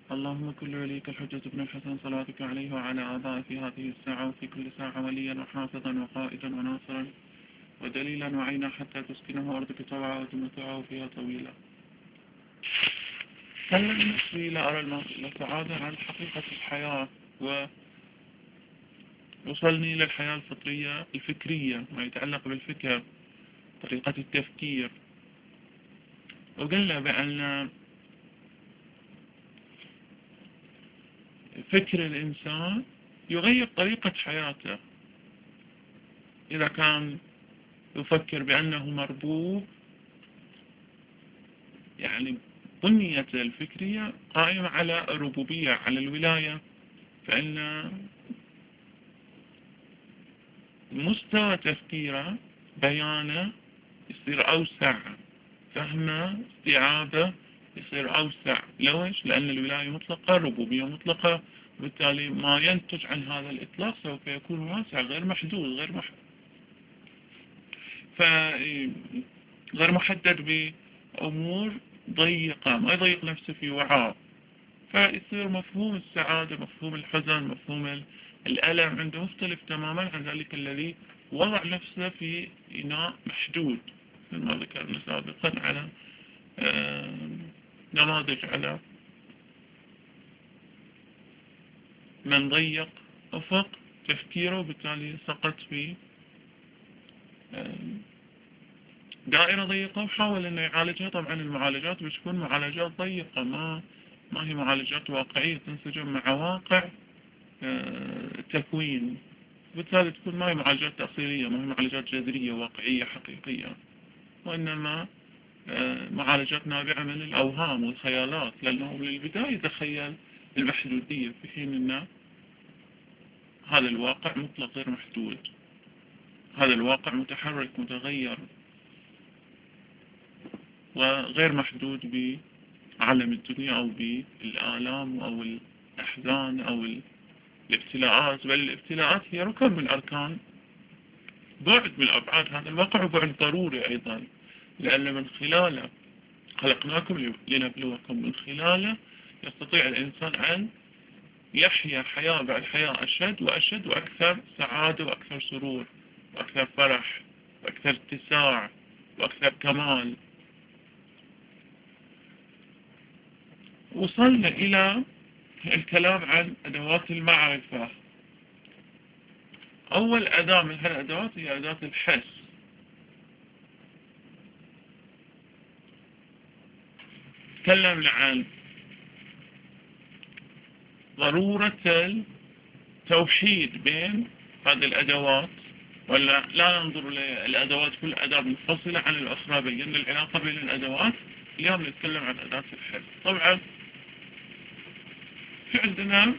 اللهم كل وليك الحجة بن الحسن صلاتك عليه وعلى آبائه في هذه الساعة وفي كل ساعة وليا وحافظا وقائدا وناصرا ودليلا وعينا حتى تسكنه أرضك طوعا وتمتعه فيها طويلا. كلم نفسي لأرى السعادة عن حقيقة الحياة، ووصلني للحياة الفطرية الفكرية ما يتعلق بالفكر، طريقة التفكير. وقلنا بأن فكر الإنسان يغير طريقة حياته. إذا كان يفكر بأنه مربوب، يعني بنيته الفكرية قائمة على الربوبية، على الولاية، فإن مستوى تفكيره بيانه يصير أوسع، فهمه استيعابه يصير أوسع. ليش؟ لأن الولاية مطلقة، الربوبية مطلقة، وبالتالي ما ينتج عن هذا الإطلاق سوف يكون واسع، غير محدود، غير محدد بأمور ضيقة، ما يضيق نفسه في وعاء. فيصير مفهوم السعادة، مفهوم الحزن، مفهوم الألم عنده مختلف تماما عن ذلك الذي وضع نفسه في إناء محدود، مثل ما ذكرنا سابقا على نماذج على من ضيق أفق تفكيره، وبالتالي سقط في دائرة ضيقة وحاول أنه يعالجها. طبعا المعالجات بتكون معالجات ضيقة، ما هي معالجات واقعية تنسجم مع واقع تكوين، بالتالي تكون ما هي معالجات تأصيلية، ما هي معالجات جذرية واقعية حقيقية، وإنما معالجات نابعة من الأوهام والخيالات، لأنه من البداية يتخيل المحدودية، في حين أن هذا الواقع مطلق غير محدود، هذا الواقع متحرك متغير وغير محدود بعالم الدنيا أو بالآلام أو الأحزان أو الابتلاءات. بل الابتلاءات هي ركن من أركان، بعد من أبعاد هذا الواقع، وبعد ضروري أيضا، لأن من خلاله خلقناكم لنبلوكم، من خلاله يستطيع الإنسان أن يحيا حياة بعد حياة أشد وأشد، وأكثر سعادة وأكثر سرور وأكثر فرح وأكثر اتساع وأكثر كمال. وصلنا إلى الكلام عن أدوات المعرفة. أول أداة من هالأدوات هي أداة الحس. تكلمنا عن ضرورة التوحيد بين هذه الأدوات، ولا لا ننظر للأدوات كل أداة منفصلة عن الأخرى، بين العلاقة بين الأدوات. اليوم نتكلم عن أداة الحس. طبعا في عندنا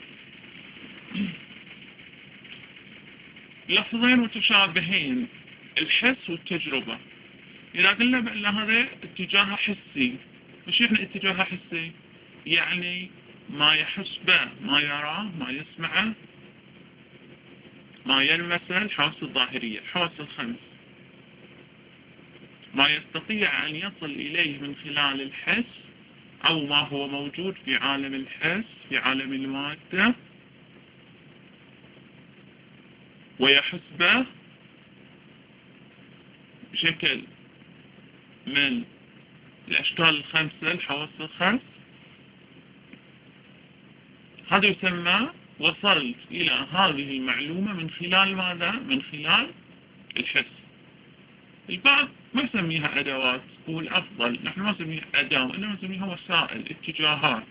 لفظين متشابهين، الحس والتجربة. إذا قلنا بأن هذا اتجاه حسي، وش يعني اتجاه حسي؟ يعني ما يحس به، ما يراه، ما يسمعه، ما يلمسه، الحواس الظاهرية، الحواس الخمس، ما يستطيع أن يصل إليه من خلال الحس، أو ما هو موجود في عالم الحس، في عالم المادة، ويحس به بشكل من الأشكال الخمسة، الحواس الخمس. هذا يسمى وصلت إلى هذه المعلومة من خلال ماذا؟ من خلال الحس. البعض ما يسميها أدوات، هو الأفضل نحن ما نسميها أداة، وإنما نسميها وسائل، اتجاهات،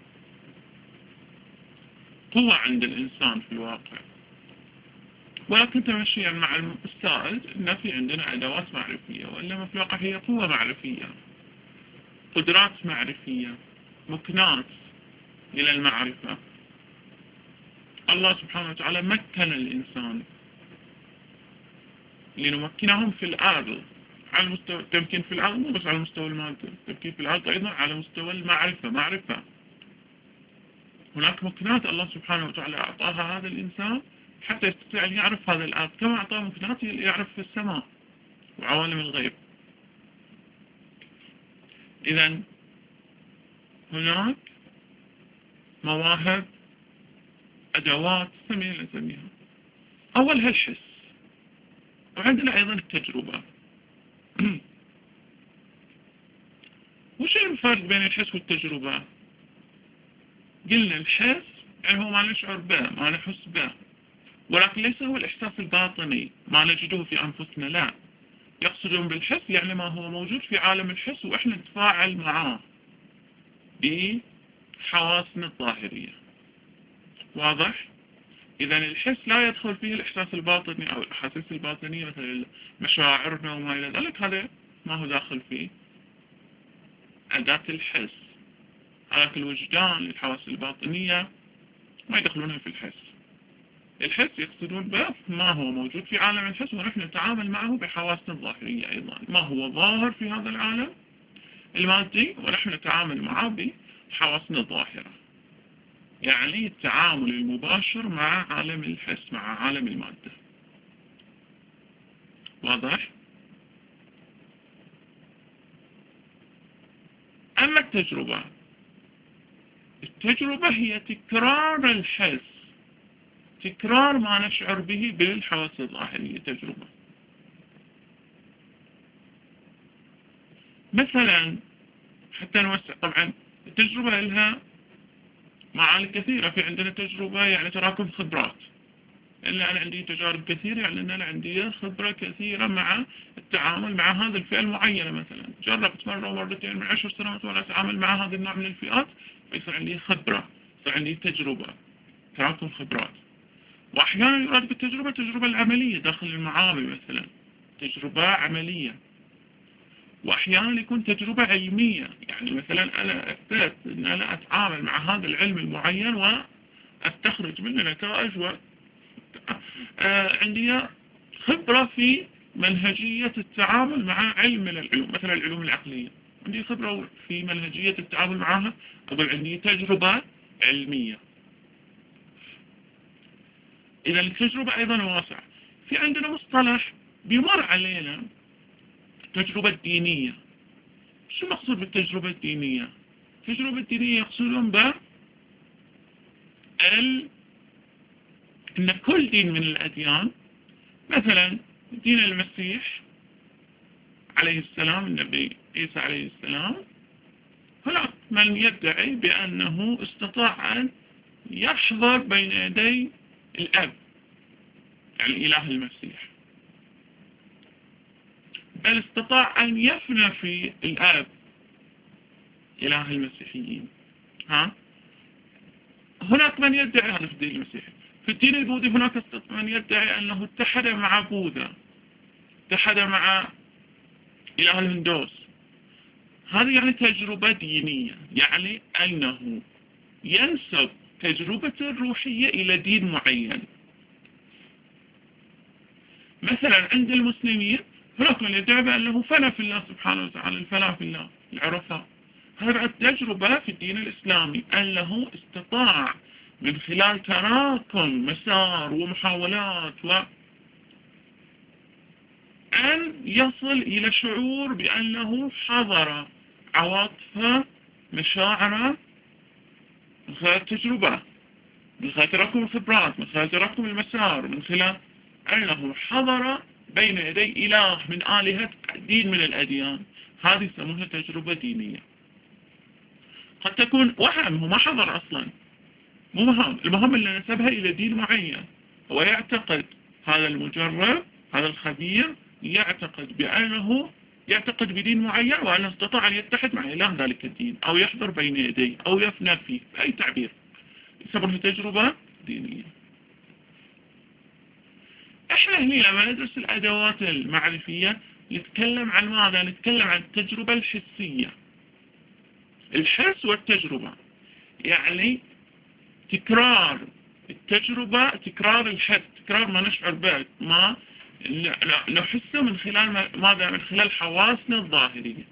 قوة عند الإنسان في الواقع. ولكن تمشيا مع السائل إن في عندنا أدوات معرفية، وإنما في الواقع هي قوة معرفية، قدرات معرفية، مكنات إلى المعرفة. الله سبحانه وتعالى مكن الإنسان لنمكنهم في الأرض، على مستوى التمكين في الأرض، مو بس على مستوى المادة، التمكين في الأرض أيضا على مستوى المعرفة. هناك مكنات الله سبحانه وتعالى أعطاها هذا الإنسان حتى يستطيع أن يعرف هذا الأرض، كما أعطاه مكنات يعرف في السماء وعوالم الغيب. إذن هناك مواهب، أدوات، نسميها. أولها الحس، وعندنا أيضا التجربة. وش الفرق بين الحس والتجربة؟ قلنا الحس يعني هو ما نشعر به، ما نحس به، ولكن ليس هو الإحساس الباطني ما نجده في أنفسنا، لا. يقصدون بالحس يعني ما هو موجود في عالم الحس وإحنا نتفاعل معاه بحواسنا الظاهرية. واضح؟ إذا الحس لا يدخل فيه الإحساس الباطني أو الأحاسيس الباطنية مثل مشاعرنا وما إلى ذلك، هذا ما هو داخل فيه أداة الحس. حالات الوجدان، الحواس الباطنية ما يدخلونها في الحس. الحس يقصدون به ما هو موجود في عالم الحس ونحن نتعامل معه بحواسنا الظاهرية أيضا، ما هو ظاهر في هذا العالم المادي ونحن نتعامل معه بحواسنا الظاهرة، يعني التعامل المباشر مع عالم الحس، مع عالم المادة. واضح؟ أما التجربة هي تكرار الحس، تكرار ما نشعر به بالحواس الظاهرية. تجربة مثلا، حتى نوسع، طبعا التجربة لها معاني كثيرة. في عندنا تجربة يعني تراكم خبرات، إن أنا عندي تجارب كثيرة، يعني أن أنا عندي خبرة كثيرة مع التعامل مع هذه الفئة المعينة. مثلا جربت مرة ومرتين من 10 سنوات وأنا أتعامل مع هذا النوع من الفئات، فيصير عندي خبرة، يصير عندي تجربة، تراكم خبرات. وأحيانا يراد بالتجربة التجربة العملية داخل المعامل، مثلا تجربة عملية. وأحيانا يكون تجربة علمية، يعني مثلا أنا أثبت أن أنا أتعامل مع هذا العلم المعين وأستخرج منه نتائج عندي خبرة في منهجية التعامل مع علم من العلوم، مثلا العلوم العقلية، عندي خبرة في منهجية التعامل معها، أقول عندي تجربة علمية. إذا التجربة أيضا واسعة. في عندنا مصطلح بيمر علينا، التجربة الدينية. شو المقصود بالتجربة الدينية؟ التجربة الدينية يقصدون أن كل دين من الأديان، مثلا دين المسيح عليه السلام، النبي عيسى عليه السلام، هناك من يدعي بأنه استطاع أن يحضر بين يدي الأب، يعني الإله المسيح، بل استطاع أن يفنى في الأب، إله المسيحيين. هناك من يدعي هذا في الدين المسيحي. في الدين البوذي هناك من يدعي أنه اتحد مع بوذا، اتحد مع إله الهندوس. هذه يعني تجربة دينية، يعني أنه ينسب تجربة الروحية إلى دين معين. مثلا عند المسلمين هناك من يدعي بأنه فنى في الله سبحانه وتعالى، الفناء في الله، العرفاء. هذا التجربة في الدين الإسلامي أنه استطاع من خلال تراكم مسار ومحاولات أن يصل إلى شعور بأنه حضر عواطفه، مشاعره، من خلال التجربة، من خلال تراكم الخبرات، من خلال تراكم المسار، من خلال أنه حضر بين يدي إله من آلهة دين من الأديان. هذه يسمونها تجربة دينية. قد تكون وهم، هو ما حضر أصلا، مو مهم، المهم اللي نسبها إلى دين معين. هو يعتقد، هذا المجرب، هذا الخبير يعتقد بدين معين، وأنه استطاع أن يتحد مع إله ذلك الدين، أو يحضر بين يديه، أو يفنى فيه، بأي تعبير يسمونها تجربة دينية. احنا هنا لما ندرس الأدوات المعرفية نتكلم عن ماذا؟ نتكلم عن التجربة الحسية. الحس والتجربة يعني تكرار التجربة، تكرار الحس، تكرار ما نشعر به، ما نحسه من خلال ماذا؟ من خلال حواسنا الظاهرية.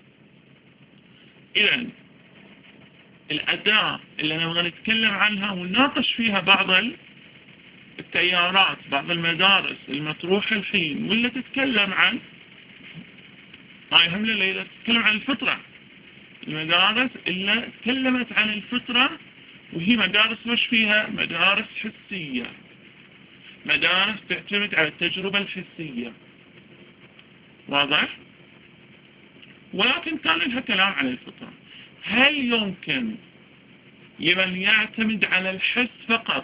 إذن الأداة اللي نبغى نتكلم عنها ونناقش فيها بعض التيارات، بعض المدارس المطروحة الحين، واللي تتكلم عن ما يهمنا، اللي تتكلم عن الفطرة، المدارس اللي تكلمت عن الفطرة وهي مدارس وش فيها؟ مدارس حسية، مدارس تعتمد على التجربة الحسية. واضح؟ ولكن كان لها كلام عن الفطرة. هل يمكن لمن يعتمد على الحس فقط،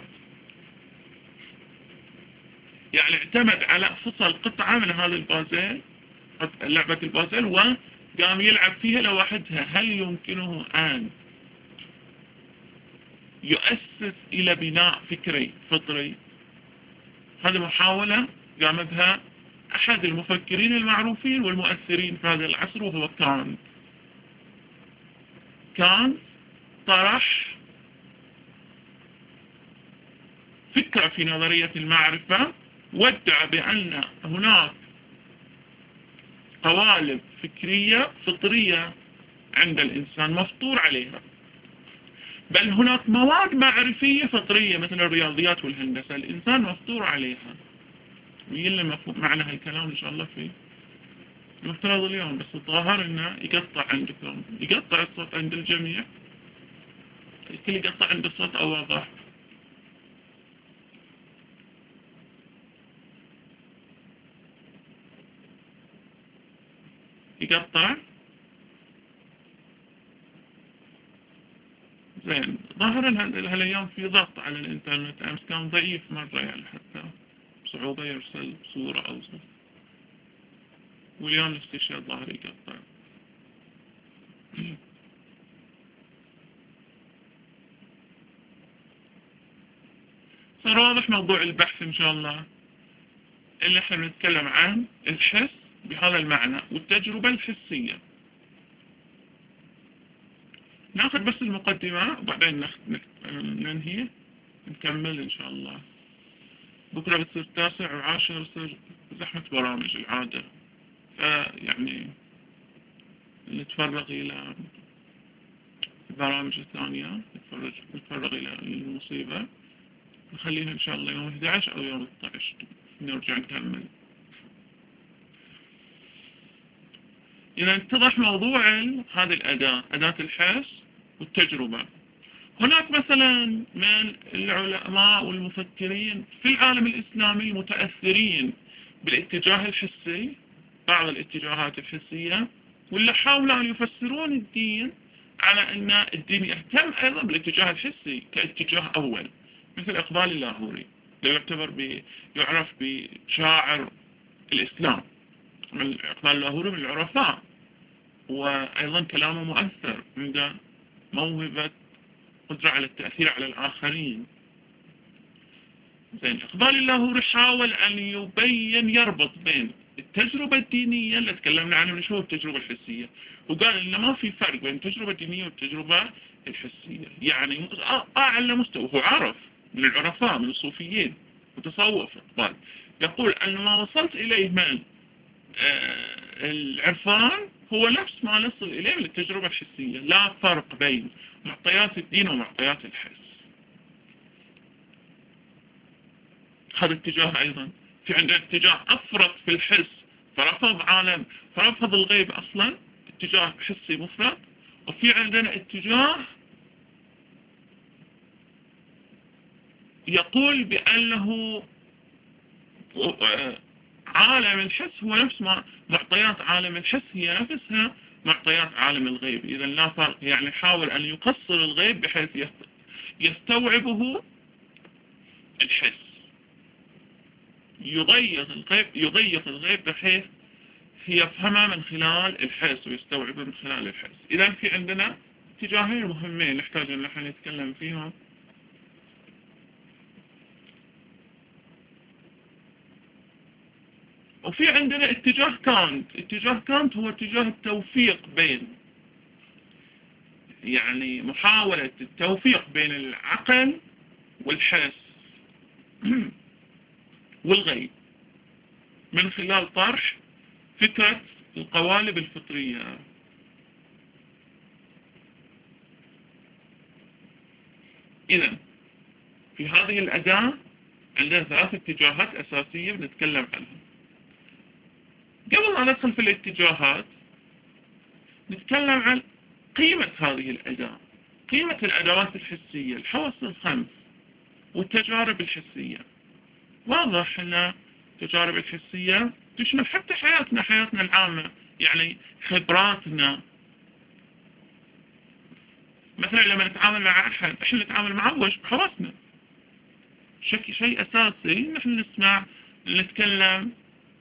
يعني اعتمد على فصل قطعة من هذا البازل، لعبة البازل، وقام يلعب فيها لوحدها، هل يمكنه أن يؤسس إلى بناء فكري فطري؟ هذه محاولة قام بها أحد المفكرين المعروفين والمؤثرين في هذا العصر، وهو كانت طرح فكرة في نظرية المعرفة، وادعى بأن هناك قوالب فكرية فطرية عند الإنسان مفطور عليها، بل هناك مواد معرفية فطرية مثل الرياضيات والهندسة الإنسان مفطور عليها. ويلا معنى هالكلام إن شاء الله في المفترض اليوم، بس الظاهر إنه يقطع عندكم، يقطع الصوت عند الجميع، الكل يقطع عند الصوت أو واضح. يقطع زين. ظاهرا هالايام في ضغط على الانترنت، امس كان ضعيف مرة يعني حتى بصعوبة يرسل صورة او صوت، واليوم نفس الشيء ظاهر يقطع. صار واضح موضوع البحث ان شاء الله، اللي احنا بنتكلم عن الحس بهذا المعنى والتجربة الحسية. ناخذ بس المقدمة وبعدين ننهي نكمل ان شاء الله. بكرة بتصير 9 و10 بتصير زحمة برامج العادة، فيعني نتفرغ إلى البرامج الثانية، نتفرغ إلى المصيبة، نخليها إن شاء الله يوم 11 أو يوم 12 نرجع نكمل. إذا اتضح موضوع هذه الأداة، أداة الحس والتجربة. هناك مثلا من العلماء والمفكرين في العالم الإسلامي المتأثرين بالاتجاه الحسي، بعض الاتجاهات الحسية، واللي حاولوا أن يفسرون الدين على أن الدين يهتم أيضا بالاتجاه الحسي كاتجاه أول، مثل إقبال اللاهوري، يعرف بشاعر الإسلام. إقبال اللاهوري من العرفاء، وأيضا كلامه مؤثر، عنده موهبة قدرة على التأثير على الآخرين. زين، إقبال اللاهوري حاول أن يربط بين التجربة الدينية اللي تكلمنا عنها من شوي التجربة الحسية، وقال إن ما في فرق بين التجربة الدينية والتجربة الحسية. يعني أعلى مستوى، هو عرف من العرفاء من الصوفيين وتصوف إقبال، يقول أن ما وصلت إليه من العرفان هو نفس ما نصل إليه من التجربة الحسية، لا فرق بين معطيات الدين ومعطيات الحس. هذا اتجاه أيضا. في عندنا اتجاه أفرط في الحس فرفض الغيب أصلا، اتجاه حسي مفرط. وفي عندنا اتجاه يقول بأنه عالم الحس هو نفس ما معطيات عالم الحس هي نفسها معطيات عالم الغيب، إذا لا فرق. يعني حاول أن يقصر الغيب بحيث يستوعبه الحس، يضيق الغيب بحيث يفهمه من خلال الحس ويستوعبه من خلال الحس. إذا في عندنا اتجاهين مهمين نحتاج أن نحن نتكلم فيهم. وفي عندنا اتجاه كانت هو اتجاه التوفيق بين، يعني محاولة التوفيق بين العقل والحس والغيب من خلال طرح فكرة القوالب الفطرية. إذن في هذه الأداة عندنا 3 اتجاهات أساسية بنتكلم عنها. قبل أن ندخل في الاتجاهات نتكلم عن قيمة هذه الأداة. قيمة الأدوات الحسية، الحواس الخمس والتجارب الحسية. واضح أن التجارب الحسية تشمل حتى حياتنا العامة، يعني خبراتنا. مثلا لما نتعامل مع أحد، إحنا نتعامل معه وش بحواسنا. شيء أساسي، نحن نسمع، نتكلم،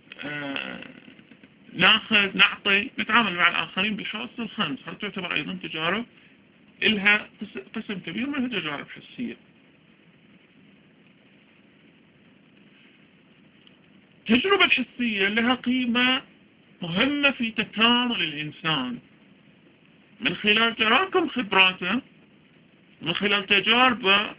ناخذ، نعطي، نتعامل مع الآخرين بالحواس الخمس. هذه تعتبر أيضا تجارب، إلها قسم كبير منها تجارب حسية. التجربة الحسية لها قيمة مهمة في تكامل الإنسان، من خلال تراكم خبراته، من خلال تجاربه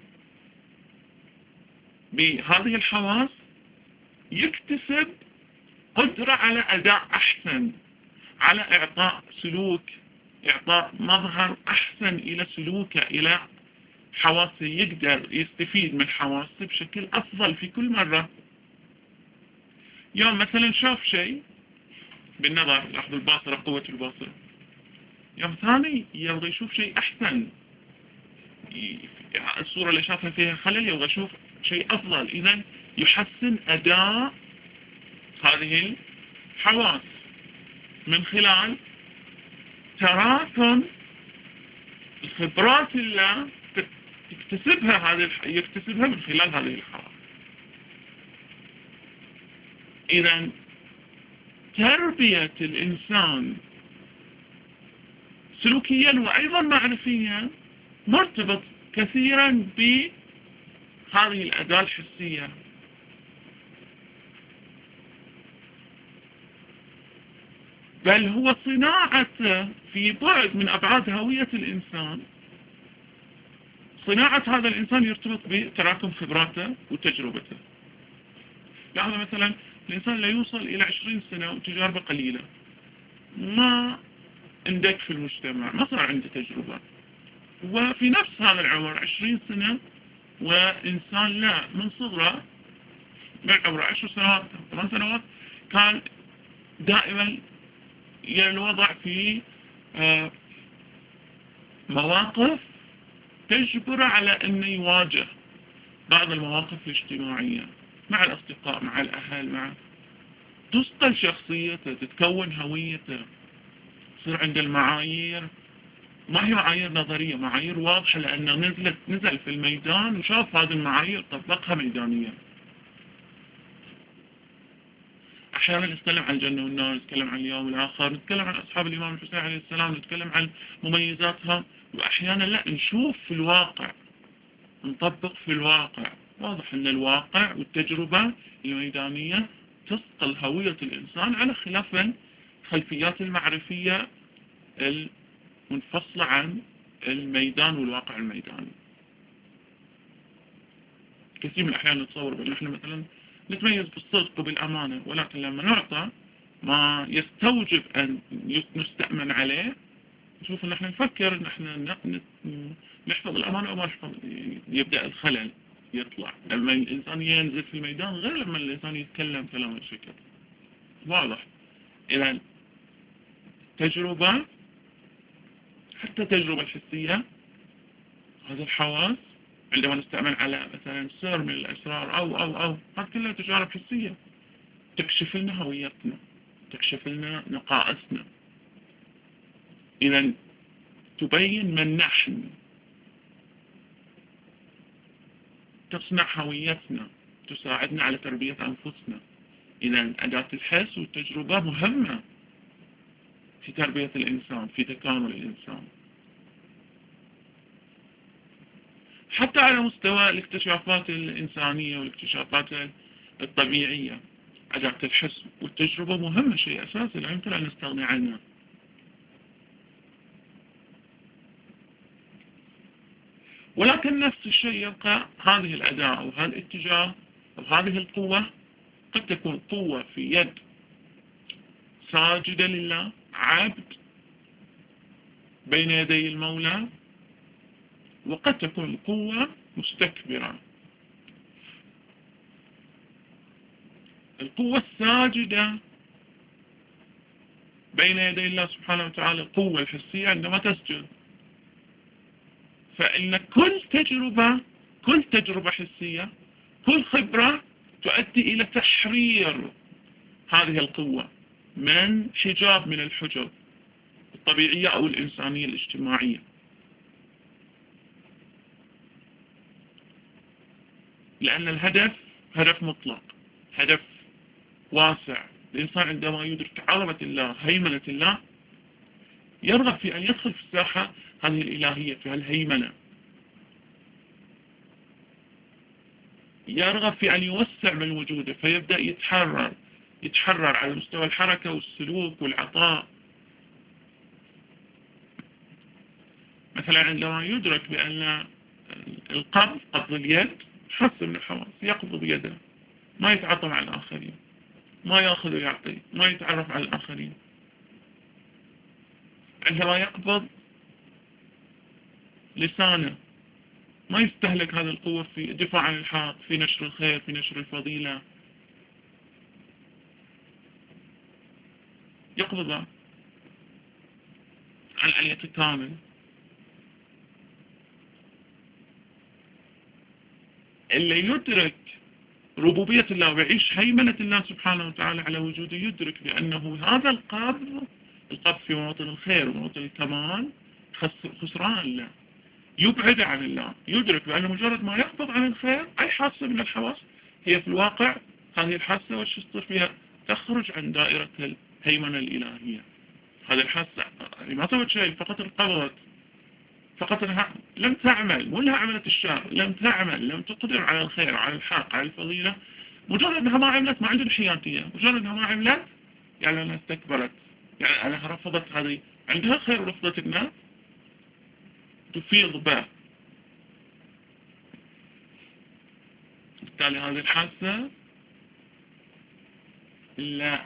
بهذه الحواس، يكتسب قدرة على أداء أحسن، على إعطاء سلوك، إعطاء مظهر أحسن إلى سلوكه، إلى حواسه. يقدر يستفيد من حواسه بشكل أفضل في كل مرة. يوم مثلا شاف شيء بالنظر، لاحظوا الباصرة، قوة الباصرة. يوم ثاني يبغى يشوف شيء أحسن، الصورة اللي شافها فيها خلل يبغى يشوف شيء أفضل. إذن يحسن أداء هذه الحواس من خلال تراكم الخبرات اللي يكتسبها من خلال هذه الحواس. إذن تربية الإنسان سلوكيا وأيضا معرفيا مرتبط كثيرا بهذه الأداة الحسية. بل هو صناعته في بعد من أبعاد هوية الإنسان. صناعة هذا الإنسان يرتبط بتراكم خبراته وتجربته. لاحظ مثلا الإنسان لا يوصل إلى 20 سنة وتجاربه قليلة، ما اندك في المجتمع، ما صار عنده تجربة. وفي نفس هذا العمر 20 سنة وإنسان لا من صغره، من عمره 10 سنوات 8 سنوات، كان دائما الوضع في مواقف تجبر على أنه يواجه بعض المواقف الاجتماعية مع الأصدقاء، مع الأهل، مع تصقل شخصيته، تتكون هويته، يصير عند المعايير ما هي معايير نظرية، معايير واضحة، لأنه نزل في الميدان وشاف هذه المعايير طبقها ميدانيا. أحيانا نتكلم عن الجنة والنار، نتكلم عن اليوم الآخر، نتكلم عن أصحاب الإمام الحسين عليه السلام، نتكلم عن مميزاتها، وأحيانا لا، نشوف في الواقع، نطبق في الواقع. واضح أن الواقع والتجربة الميدانية تصقل هوية الإنسان على خلاف الخلفيات المعرفية المنفصلة عن الميدان والواقع الميداني. كثير من الأحيان نتصور بأن احنا مثلا نتميز بالصدق وبالأمانة، ولكن لما نعطى ما يستوجب أن نستأمن عليه، نشوف أن احنا نفكر أن احنا نحفظ الأمانة وما نحفظ، يبدأ الخلل يطلع لما الإنسان ينزل في الميدان، غير لما الإنسان يتكلم كلام الشكل. واضح. إذن تجربة، حتى تجربة الحسية، هذه الحواس عندما نستعمل على مثلا سر من الأسرار أو هذه كلها تجارب حسية تكشف لنا هويتنا، تكشف لنا نقائصنا. إذن تبين من نحن، تصنع هويتنا، تساعدنا على تربية أنفسنا. إذن أداة الحس والتجربة مهمة في تربية الإنسان، في تكامل الإنسان. حتى على مستوى الاكتشافات الإنسانية والاكتشافات الطبيعية، أداة الحس والتجربة مهمة، شيء أساسي لا يمكن أن نستغني عنه. ولكن نفس الشيء يبقى هذه الأداة أو هذا الاتجاه أو هذه القوة قد تكون قوة في يد ساجدة لله، عبد بين يدي المولى، وقد تكون قوة مستكبرة. القوة الساجدة بين يدي الله سبحانه وتعالى، القوة الحسية عندما تسجد، فإن كل تجربة حسية، كل خبرة تؤدي إلى تحرير هذه القوة من حجاب من الحجب الطبيعية أو الإنسانية الاجتماعية. لأن الهدف هدف مطلق، هدف واسع. الإنسان عندما يدرك عظمة الله، هيمنة الله، يرغب في أن يدخل في الساحة هذه الإلهية، في هالهيمنة، يرغب في أن يوسع من وجوده، فيبدأ يتحرر على مستوى الحركة والسلوك والعطاء. مثلا عندما يدرك بأن قبض اليد حس من الحواس، يقبض بيده، ما يتعاطى مع الآخرين، ما يأخذ ويعطي، ما يتعرف على الآخرين. عندما يقبض لسانه، ما يستهلك هذه القوة في الدفاع عن الحق، في نشر الخير، في نشر الفضيلة. يقبض عن أن يتكامل. اللي يدرك ربوبية الله ويعيش هيمنة الله سبحانه وتعالى على وجوده، يدرك بأنه هذا القبض في مواطن الخير ومواطن الكمال خسران الله، يبعد عن الله. يدرك بأن مجرد ما يقبض عن الخير، أي حاسة من الحواس، هي في الواقع هذه الحاسة وش تصير فيها؟ تخرج عن دائرة الهيمنة الإلهية. هذه الحاسة ما سوت شيء، فقط انقبضت، فقط انها لم تعمل، مو انها عملت الشر، لم تعمل، لم تقدر على الخير، على الحق، على الفضيلة. مجرد انها ما عملت، ما عندها حياتية، مجرد انها ما عملت يعني انها استكبرت، يعني انها رفضت. هذه عندها خير ورفضت انها تفيض به. بالتالي هذه الحاسة لا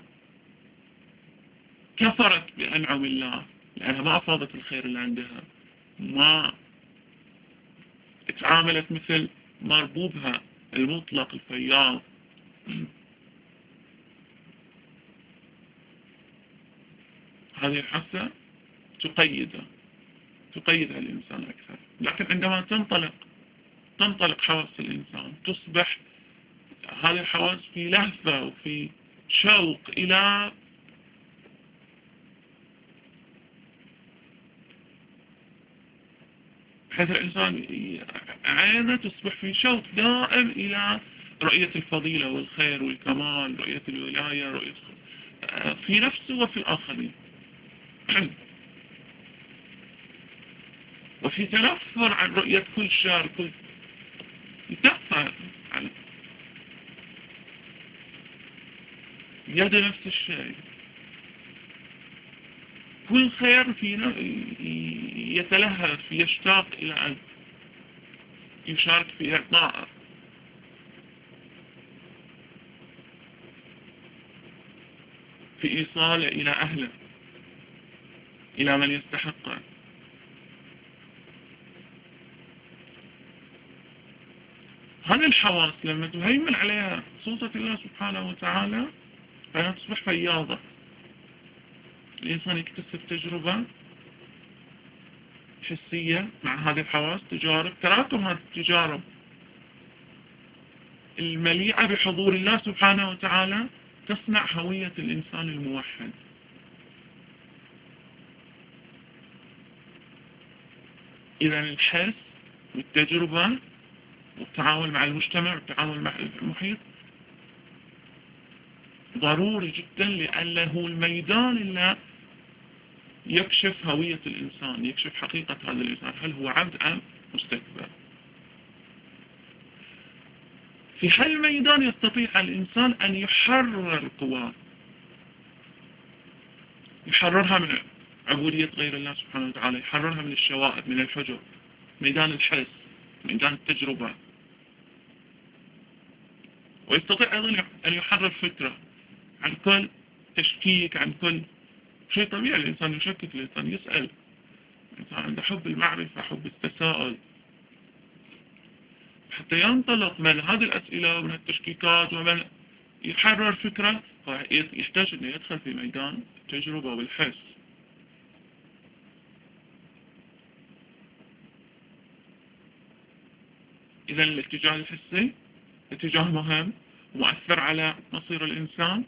كفرت بأنعم الله، لأنها ما أفاضت الخير اللي عندها، ما تعاملت مثل مربوبها المطلق الفياض. هذه الحاسة تقيدها الإنسان أكثر. لكن عندما تنطلق حواس الإنسان، تصبح هذه الحواس في لهفة وفي شوق إلى حيث الإنسان عينه تصبح في شوق دائم إلى رؤية الفضيلة والخير والكمال، رؤية الولاية، رؤية في نفسه وفي الآخرين. وفي تنفر عن رؤية كل شر، كل يتنفر عن يد نفس الشيء. كل خير في يتلهف، يشتاق إلى أن يشارك في إعطاء. في إيصاله إلى أهله، إلى من يستحقه. هذه الحواس لما تهيمن عليها سلطة الله سبحانه وتعالى، فإنها تصبح فياضة. الإنسان يكتسب تجربة حسية مع هذه الحواس، تجارب، تراكم هذه التجارب المليئة بحضور الله سبحانه وتعالى تصنع هوية الإنسان الموحد. إذا الحس والتجربة والتعامل مع المجتمع والتعامل مع المحيط ضروري جدا، لأنه الميدان اللي يكشف هوية الإنسان، يكشف حقيقة هذا الإنسان، هل هو عبد أم مستكبر. في هالميدان يستطيع الإنسان أن يحرر قواه، يحررها من عبودية غير الله سبحانه وتعالى، يحررها من الشوائب، من الحجر، ميدان الحس، ميدان التجربة. ويستطيع أيضا أن يحرر فكرة عن كل تشكيك، عن كل شيء طبيعي. الإنسان يشكك، الإنسان يسأل، الإنسان عنده حب المعرفة، حب التساؤل. حتى ينطلق من هذه الأسئلة ومن التشكيكات ومن يحرر فكرة، يحتاج أن يدخل في ميدان التجربة والحس. إذا الاتجاه الحسي اتجاه مهم ومؤثر على مصير الإنسان،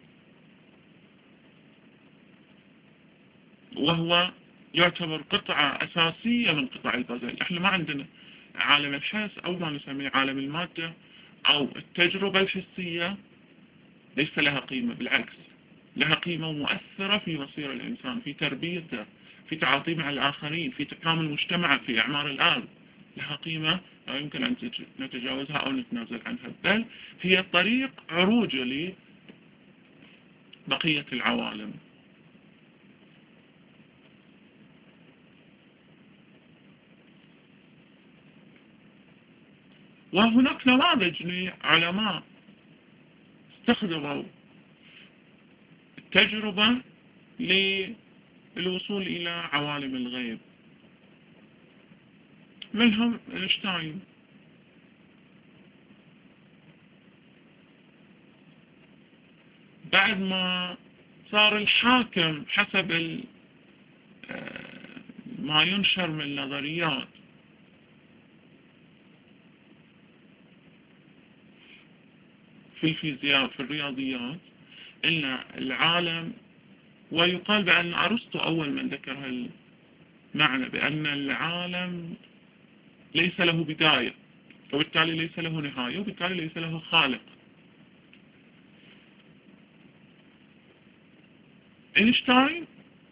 وهو يعتبر قطعة أساسية من قطع البازل. احنا ما عندنا عالم الحس أو ما نسميه عالم المادة أو التجربة الحسية ليس لها قيمة، بالعكس لها قيمة ومؤثرة في مصير الإنسان، في تربيته، في تعاطيه مع الآخرين، في تكامل مجتمعه، في إعمار الآن. لها قيمة لا يمكن أن نتجاوزها أو نتنازل عنها، بل هي طريق عروج لبقية العوالم. وهناك نماذج لعلماء استخدموا التجربة للوصول إلى عوالم الغيب، منهم اينشتاين. بعد ما صار الحاكم حسب ما ينشر من النظريات في الفيزياء في الرياضيات إن العالم، ويقال بأن أرسطو أول من ذكر المعنى بأن العالم ليس له بداية، وبالتالي ليس له نهاية، وبالتالي ليس له خالق. اينشتاين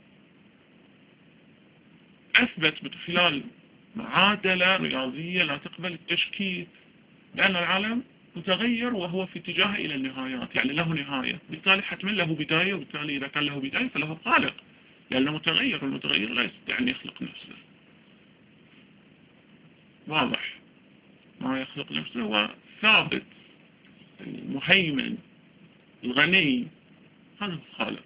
أثبت من خلال معادلة رياضية لا تقبل التشكيك بأن العالم متغير وهو في اتجاه إلى النهايات، يعني له نهاية، بالتالي حتما له بداية، وبالتالي إذا كان له بداية فله خالق، لأنه متغير، والمتغير لا يستطيع أن يخلق نفسه. واضح؟ ما يخلق نفسه هو ثابت، المهيمن، الغني، هذا الخالق.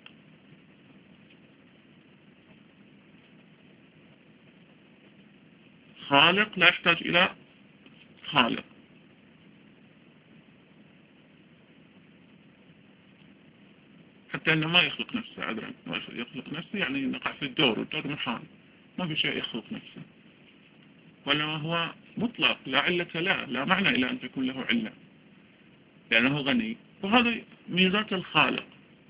خالق لا يحتاج إلى خالق. حتى أنه ما يخلق نفسه، عذرا، ما يخلق نفسه يعني نقع في الدور، والدور محال، ما في شيء يخلق نفسه، وإنما هو مطلق لا علة له، لا معنى إلى أن تكون له علة، لأنه غني. وهذا ميزات الخالق.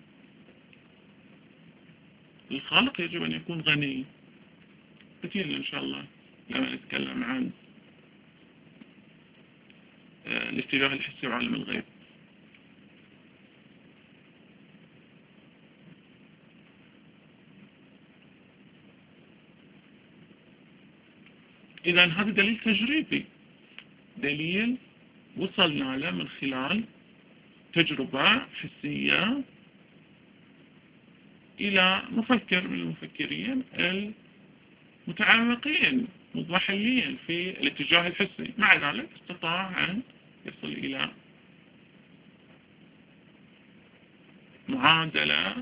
الخالق يجب أن يكون غني. كثير إن شاء الله لما نتكلم عن الاتجاه الحسي وعالم الغيب. إذا هذا دليل تجريبي، دليل وصلنا له من خلال تجربة حسية إلى مفكر من المفكرين المتعمقين مضمحلين في الاتجاه الحسي. مع ذلك استطاع أن يصل إلى معادلة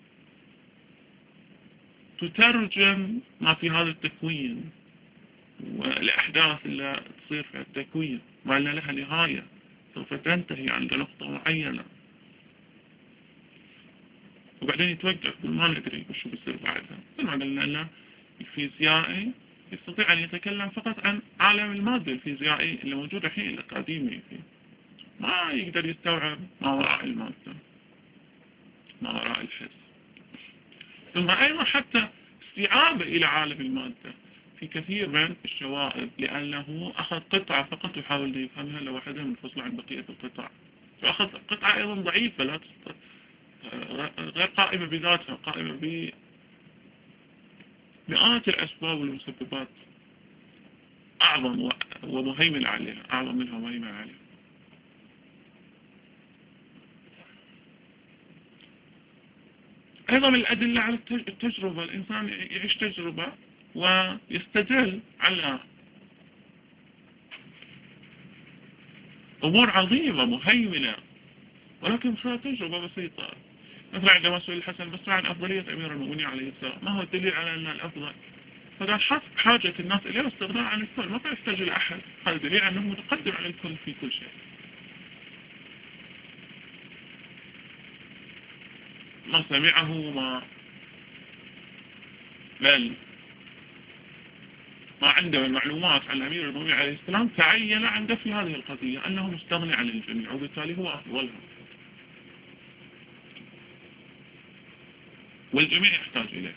تترجم ما في هذا التكوين والأحداث اللي تصير في التكوين، ما لها نهاية، سوف تنتهي عند نقطة معينة وبعدين يتوقف، ما ندري وشو بيصير بعدها. مثل ما قلنا لنا الفيزيائي يستطيع أن يتكلم فقط عن عالم المادة الفيزيائي اللي موجود الحين الأكاديمي فيه، ما يقدر يستوعب ما وراء المادة، ما وراء الحس. ثم أيضا حتى استيعابه إلى عالم المادة في كثير من الشوائب، لأنه أخذ قطعة فقط يحاول أن يفهمها لوحدها منفصلة عن بقية القطع، فأخذ قطعة أيضا ضعيفة لا غير قائمة بذاتها، قائمة بمئات الأسباب والمسببات أعظم ومهيمن عليها، أعظم منها ومهيمن عليها. أيضا من الأدلة على التجربة، الإنسان يعيش تجربة ويستدل على أمور عظيمة مهيمنة، ولكن خلال تجربة بسيطة. مثلا عندما سئل الحسن البصري عن أفضلية أمير المؤمنين عليه السلام، ما هو الدليل على أن الأفضل؟ فقال حسب حاجة الناس إليه واستغناء عن الكل، ما كان يحتاج إلى أحد، هذا دليل أنه متقدم على الكل في كل شيء. ما سمعه بل ما عنده من معلومات عن الأمير المؤمنين عليه السلام تعين عنده في هذه القضية أنه مستغني عن الجميع، وبالتالي هو أفضلهم، والجميع يحتاج إليه.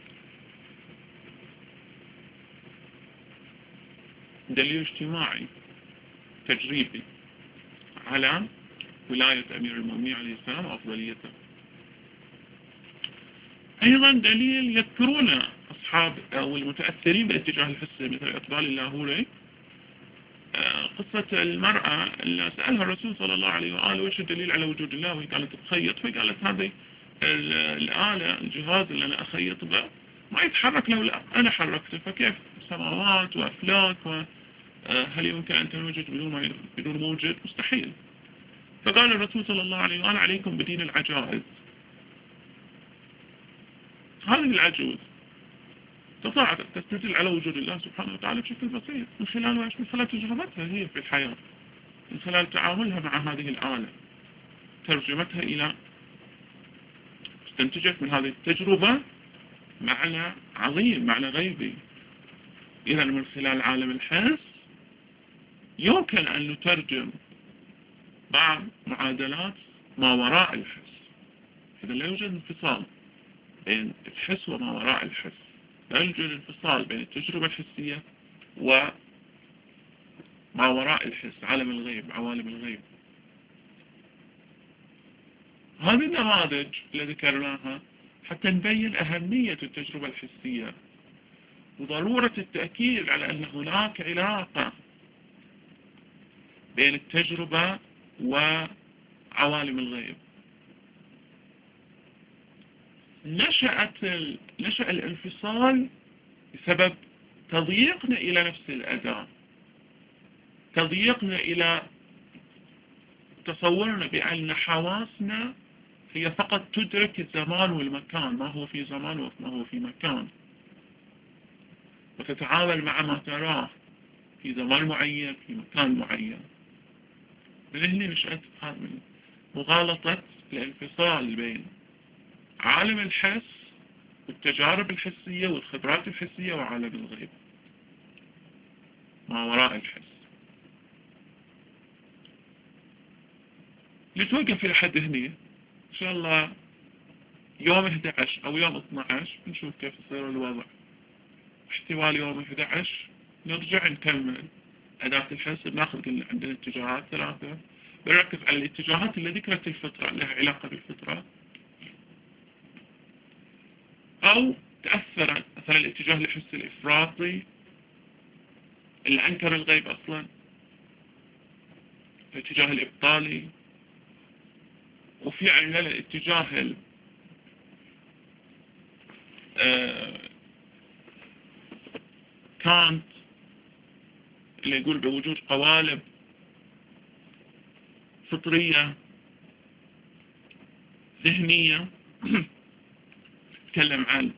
دليل اجتماعي تجريبي على ولاية أمير المؤمنين عليه السلام وأفضليته. أيضا دليل يذكرون أصحاب أو المتأثرين بالاتجاه الحسي مثل إقبال اللاهوري قصة المرأة اللي سألها الرسول صلى الله عليه وآله وش الدليل على وجود الله، وهي كانت تخيط، فقالت هذه الآلة الجهاز اللي أنا أخيط به ما يتحرك لو لا أنا حركته، فكيف سماوات وأفلاك هل يمكن أن تنوجد بدون موجد؟ مستحيل. فقال الرسول صلى الله عليه وآله عليكم بدين العجائز. هذه العجوز تستدل على وجود الله سبحانه وتعالى بشكل بسيط من خلال تجربتها هي في الحياة، من خلال تعاملها مع هذه الآلة، ترجمتها إلى استنتجت من هذه التجربة معنى عظيم، معنى غيبي. إذا من خلال عالم الحس يمكن أن نترجم بعض معادلات ما وراء الحس. إذا لا يوجد انفصال بين الحس وما وراء الحس، لا يوجد انفصال بين التجربة الحسية وما وراء الحس، عالم الغيب، عوالم الغيب. هذه النماذج اللي ذكرناها حتى نبين أهمية التجربة الحسية وضرورة التأكيد على أن هناك علاقة بين التجربة وعوالم الغيب. نشأ الانفصال بسبب تضييقنا إلى نفس الأداة، تضييقنا إلى تصورنا بأن حواسنا هي فقط تدرك الزمان والمكان، ما هو في زمان وما هو في مكان، وتتعامل مع ما تراه في زمان معين في مكان معين. من هنا نشأت من مغالطة الانفصال بين عالم الحس والتجارب الحسية والخبرات الحسية وعالم الغيب، ما وراء الحس. نتوقف إلى حد هنا إن شاء الله. يوم 11 أو يوم 12 نشوف كيف يصير الوضع. احتمال يوم 11 نرجع نكمل أداة الحس، ناخذ عندنا اتجاهات 3، بنركز على الاتجاهات اللي ذكرت الفطرة، لها علاقة بالفطرة أو تأثر مثلا الاتجاه الحسي الإفراطي اللي أنكر الغيب أصلا، الاتجاه الإبطالي، وفي عندنا الاتجاه كانت اللي يقول بوجود قوالب فطرية ذهنية، تكلم عن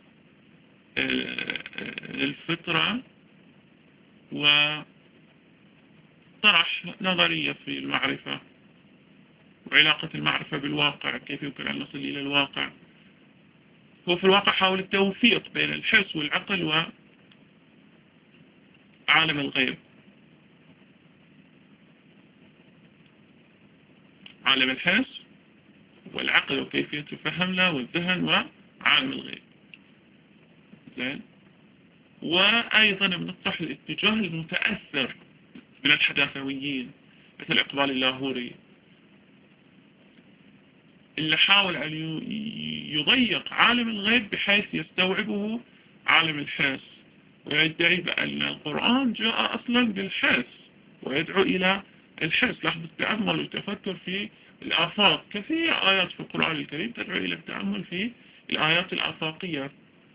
الفطرة وطرح نظرية في المعرفة وعلاقة المعرفة بالواقع، كيف يمكن أن نصل إلى الواقع. هو في الواقع حاول التوفيق بين الحس والعقل وعالم الغيب، عالم الحس والعقل وكيفية الفهم له والذهن وعالم الغيب. زين. وأيضا بنطرح الاتجاه المتأثر من الحداثويين مثل إقبال اللاهوري اللي حاول أن يضيق عالم الغيب بحيث يستوعبه عالم الحس، ويدعي بأن القرآن جاء أصلا بالحس ويدعو إلى الحس. لاحظ التأمل والتفكر في الآفاق، كثير آيات في القرآن الكريم تدعو إلى التأمل في الآيات الآفاقية،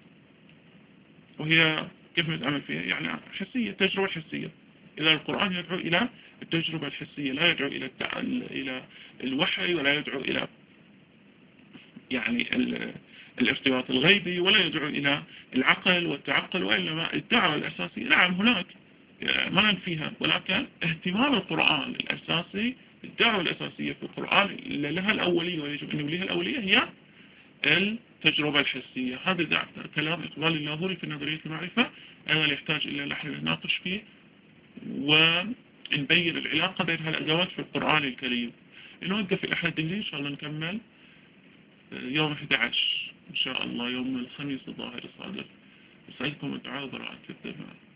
وهي كيف نتأمل فيها؟ يعني حسية، تجربة حسية. إذا القرآن يدعو إلى التجربة الحسية، لا يدعو إلى الوحي، ولا يدعو إلى يعني الارتباط الغيبي، ولا يدعو إلى العقل والتعقل، وإنما الدعوة الأساسية نعم هناك ما ننفيها، ولكن اهتمام القرآن الأساسي، الدعوة الأساسية في القرآن اللي لها الأولية ويجب أن يوليها الأولية هي التجربة الحسية. هذا كلام إقبال اللاهوري في نظرية المعرفة أيضا يحتاج إلى نحن نناقش فيه ونبين العلاقة بين هالأدوات في القرآن الكريم. نوقف إلى حد هنا، إن شاء الله نكمل يوم 11 إن شاء الله، يوم الخميس الظاهر الصادق. أسألكم الدعاء وبراءة الذمة.